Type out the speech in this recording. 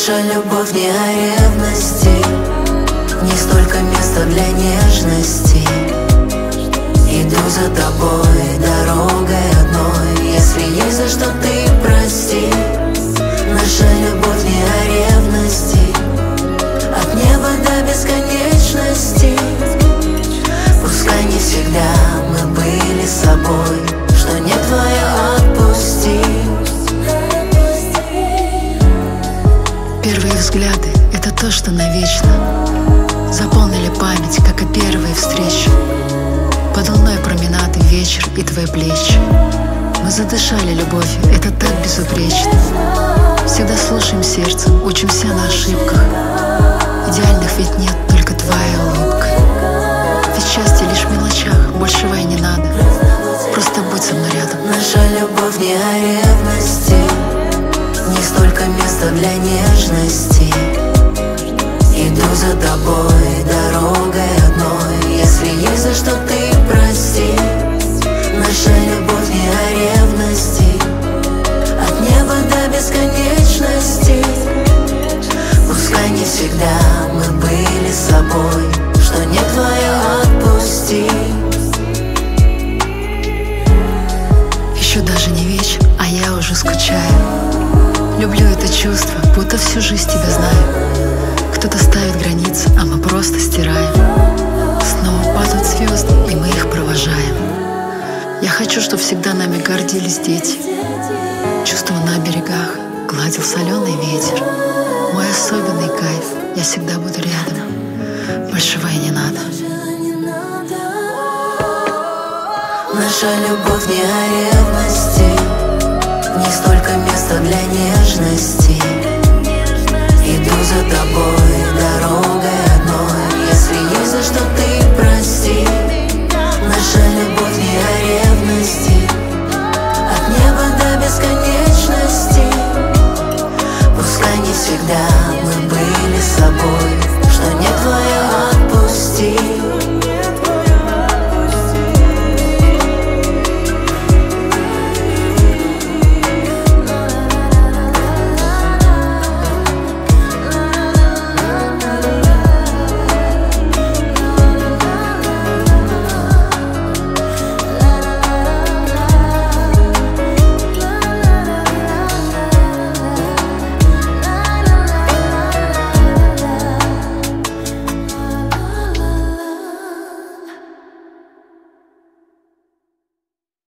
Наша любовь не о ревности, не столько места для нежности. Иду за тобой дорогой одной, если есть за что ты прости. Наша любовь не о ревности, от неба до бесконечности. Пускай не всегда мы были собой, что не твое отпусти. Первые взгляды — это то, что навечно заполнили память, как и первые встречи. Под луной променады, вечер и твои плечи. Мы задышали любовью, это так безупречно. Всегда слушаем сердцем, учимся на ошибках. Идеальных ведь нет, только твоя улыбка. Ведь счастье лишь в мелочах, большего и не надо. Просто будь со мной рядом. Наша любовь не о ревности, не столько места для нежности. Иду за тобой дорогой одной, если есть за что ты прости. Наша любовь не о ревности, от неба до бесконечности. Пускай не всегда мы были собой, что не твое отпусти. Еще даже не вечер, а я уже скучаю. Люблю это чувство, будто всю жизнь тебя знаю. Кто-то ставит границы, а мы просто стираем. Снова падают звезды, и мы их провожаем. Я хочу, чтобы всегда нами гордились дети. Чувство на берегах гладил соленый ветер. Мой особенный кайф, я всегда буду рядом. Большего и не надо. Наша любовь не о ревности, не столько места для нежности.